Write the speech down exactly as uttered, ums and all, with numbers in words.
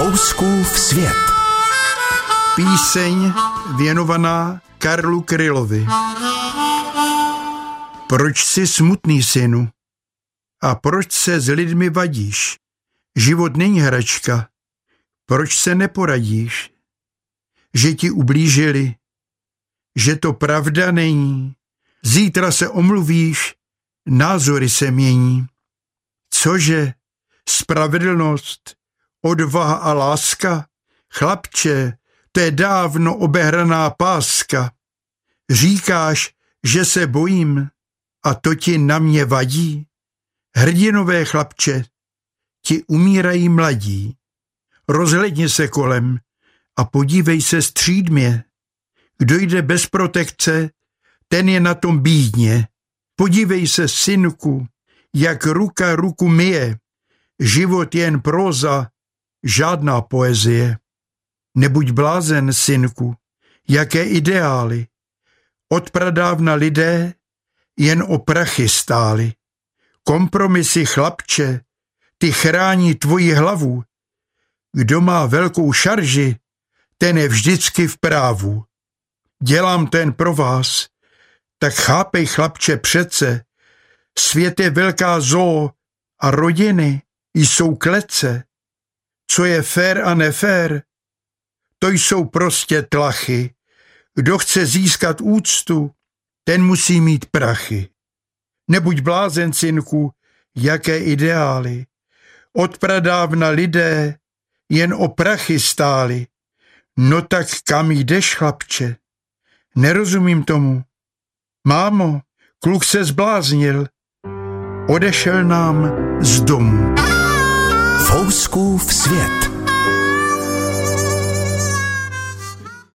Fouskův svět. Píseň věnovaná Karlu Krylovi. Proč jsi smutný, synu? A proč se s lidmi vadíš? Život není hračka. Proč se neporadíš? Že ti ublížili? Že to pravda není? Zítra se omluvíš? Názory se mění. Cože? Spravedlnost, odvaha a láska? Chlapče, to je dávno obehraná páska. Říkáš, že se bojím, a to ti na mě vadí? Hrdinové, chlapče, ti umírají mladí. Rozhledni se kolem a podívej se střídmě. Kdo jde bez protekce, ten je na tom bídně. Podívej se, synku, jak ruka ruku myje. Život jen próza, žádná poezie. Nebuď blázen, synku, jaké ideály. Od pradávna lidé jen o prachy stáli. Kompromisy, chlapče, ty chrání tvoji hlavu. Kdo má velkou šarži, ten je vždycky v právu. Dělám ten pro vás, tak chápej, chlapče, přece. Svět je velká zoo a rodiny jsou klece. Co je fér a nefér, to jsou prostě tlachy. Kdo chce získat úctu, ten musí mít prachy. Nebuď blázen, synku, jaké ideály. Od pradávna lidé jen o prachy stáli. No tak kam jdeš, chlapče? Nerozumím tomu. Mámo, kluk se zbláznil. Odešel nám z domu. Fouskův svět.